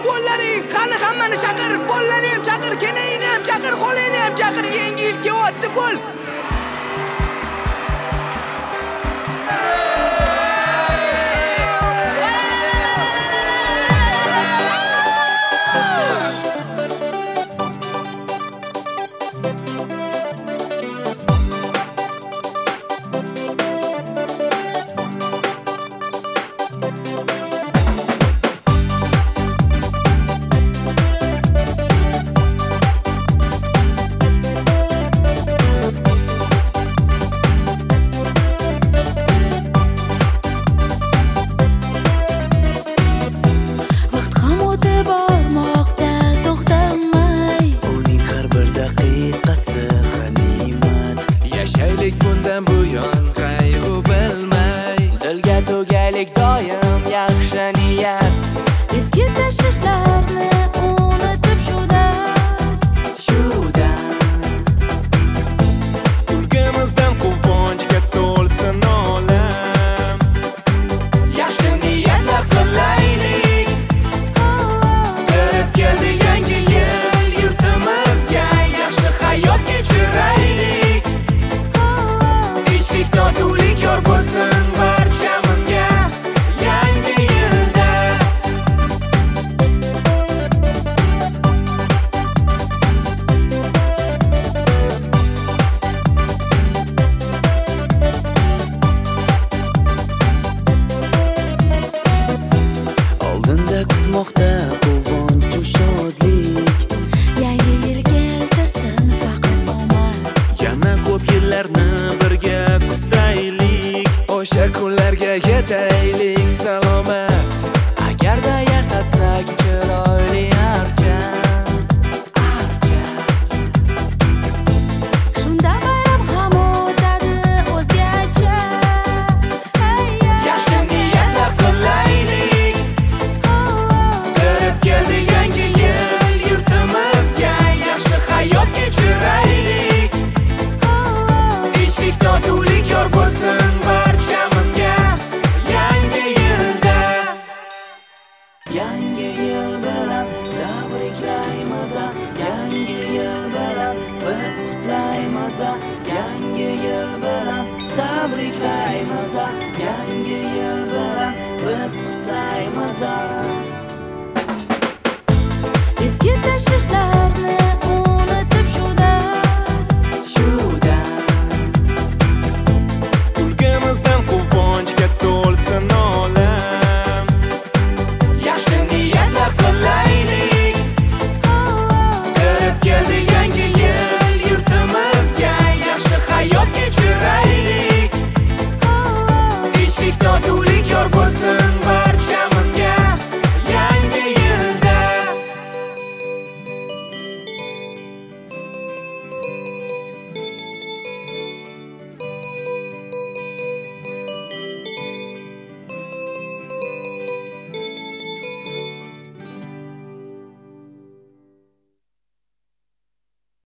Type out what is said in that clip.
qo'llaring, qani hammani chaqir, bollarni ham chaqir, kenayni ham chaqir, qo'lingni ham chaqir, yangi yil kelyapti bo'l. Bundan buyon qayg'u bilmay dilga to'galik doim yaxshi niyat Eski tashvishlarni unutib shudan Kulgimizdan quvonchga to'lsin olam yaxshi niyatlar qilaylik kirib keldi yangi yil yurtimizga yaxshi hayot kechiraylik totuvlik yor bo'lsin barchamizga yangi yilda oldinda kutmoqda quvonch shodlik Yangi yil keltirsin faqat omad yana ko'p yillarni birga kutaylik o'sha kunlarga yetaylik salomat agarda yasatsak chiroyli archa Shunda bayram ham o'tadi o'zgacha yaxshi niyatlar qilaylik kirib keldi yangi yil yurtimizga yaxshi hayot kechiraylik tinchlik totuvlik yor bo'lsin barchamizga yangi yilda yangi yil bilan tabriklaymiz yangi yil bilan biz qutlaymiz yangi yil bilan tabriklaymiz